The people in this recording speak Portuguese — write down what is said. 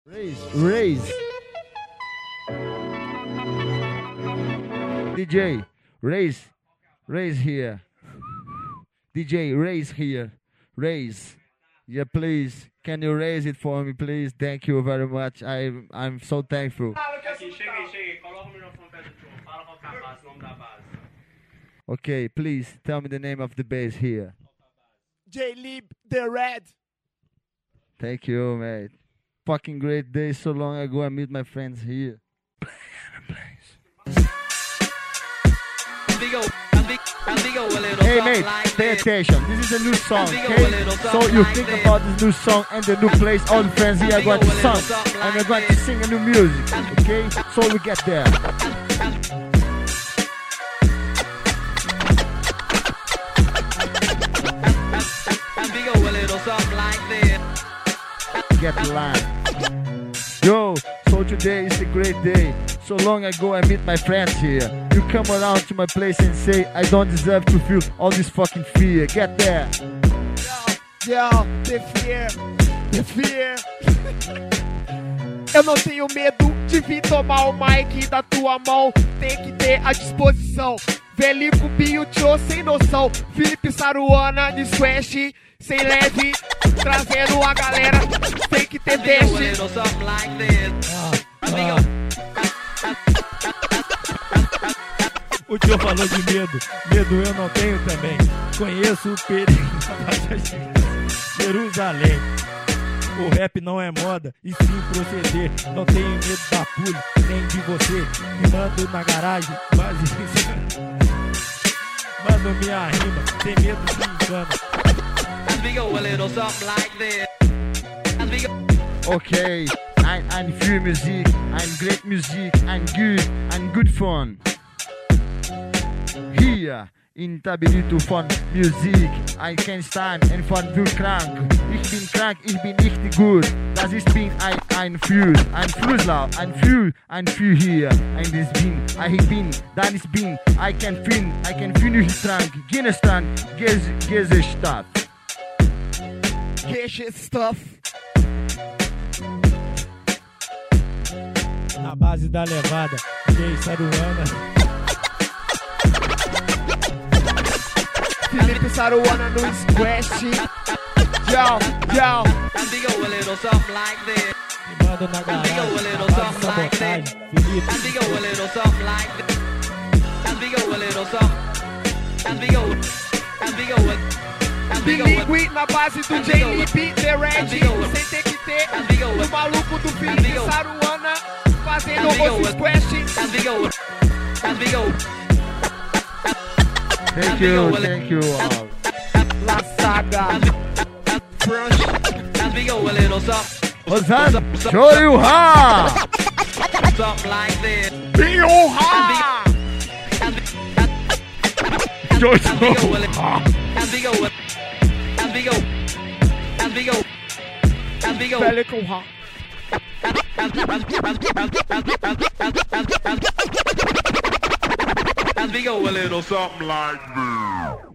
Raise. DJ, raise here. DJ, raise here. Raise. Yeah, please. Can you raise it for me, please? Thank you very much. I'm so thankful. Okay, please tell me the name of the bass here. J-Lib, the Red. Thank you, mate. Fucking great day. So long ago I meet my friends here. Hey mate, pay attention. This is a new song, okay? So you think about this new song and the new place. All the friends here are going to sing, and we're going to sing a new music, okay? So we get there. Get the line. Yo, so today is a great day. So long ago I meet my friends here. You come around to my place and say I don't deserve to feel all this fucking fear. Get there. Yo, the fear. Eu não tenho medo de vir tomar o mic da tua mão. Tem que ter a disposição. Velico, Binho, Tio, sem noção. Felipe Saruana, de Swash, sem leve. Trazendo a galera, tem que ter teste. O tio falou de medo. Medo eu não tenho também. Conheço o perigo da Jerusalém. O rap não é moda, e sim proceder. Não tenho medo da pulha, nem de você. Me mando na garagem, mas mando minha rima, sem medo de engano. Okay, I'm free music, I'm great music, I'm good fun. Here in Tabirito Fun Music, I can stand and fun will krank. Ich bin krank, ich bin nicht gut. Das ist bin ein Fühl, ein Flusslauf, ein Fühl hier. Ein das bin, ich bin, dann ist bin. I can finish trank, Guinness trank, Geze stuff. Geze stuff. Na base da levada, Jay Saruana. Felipe Saruana no Squash. Yo. Me manda na garagem, na sabotagem. Bilingue na base do J-Lib, The Red. Sem ter que ter o maluco do Felipe Saruana fazendo o Squash. Thank you all. La Saga. Ozan, show you how. Bioha! Velho com ha. And we go a little something like this.